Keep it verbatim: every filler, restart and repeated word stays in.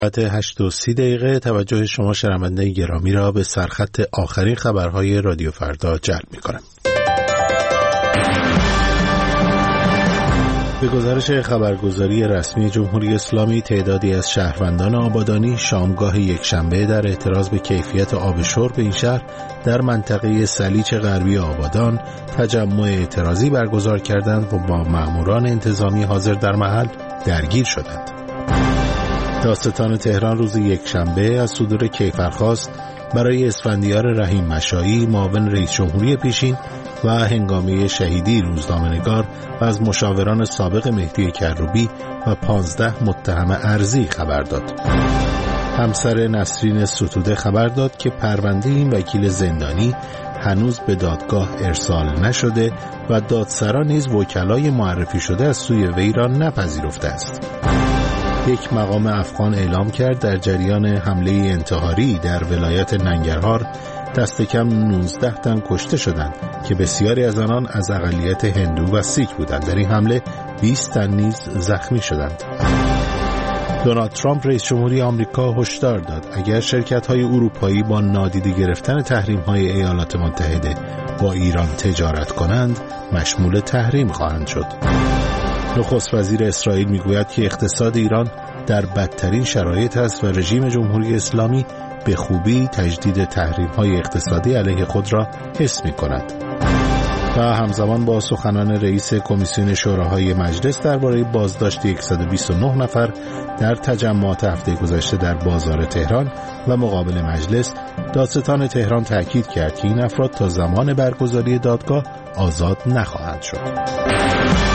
ساعت هشت و سی دقیقه توجه شما شنونده گرامی را به سرخط آخرین خبرهای رادیو فردا جلب می‌کنم. به گزارش خبرگزاری رسمی جمهوری اسلامی، تعدادی از شهروندان آبادانی شامگاه یکشنبه در اعتراض به کیفیت آب شرب این شهر در منطقه سلیچ غربی آبادان تجمع اعتراضی برگزار کردند و با مأموران انتظامی حاضر در محل درگیر شدند. دادستان تهران روز یکشنبه از صدور کیفرخواست برای اسفندیار رحیم مشایی، معاون رئیس جمهوری پیشین و هنگامه شهیدی روزنامه‌نگار و از مشاوران سابق مهدی کروبی و پانزده متهم ارضی خبر داد. همسر نسرین ستوده خبر داد که پرونده این وکیل زندانی هنوز به دادگاه ارسال نشده و دادسرا نیز وکلای معرفی شده از سوی وی را نپذیرفته است. یک مقام افغان اعلام کرد در جریان حمله انتحاری در ولایت ننگرهار دست کم نوزده تن کشته شدند که بسیاری از آنان از اقلیت هندو و سیک بودند. در این حمله بیست تن نیز زخمی شدند. دونالد ترامپ رئیس جمهوری آمریکا هشدار داد اگر شرکت‌های اروپایی با نادیده گرفتن تحریم‌های ایالات متحده با ایران تجارت کنند مشمول تحریم خواهند شد. نخست وزیر اسرائیل میگوید که اقتصاد ایران در بدترین شرایط است و رژیم جمهوری اسلامی به خوبی تجدید تحریم‌های اقتصادی علیه خود را حس می‌کند. و همزمان با سخنان رئیس کمیسیون شوراهای مجلس درباره بازداشت صد و بیست و نه نفر در تجمعات هفته گذشته در بازار تهران و مقابل مجلس، دادستان تهران تاکید کرد که این افراد تا زمان برگزاری دادگاه آزاد نخواهند شد.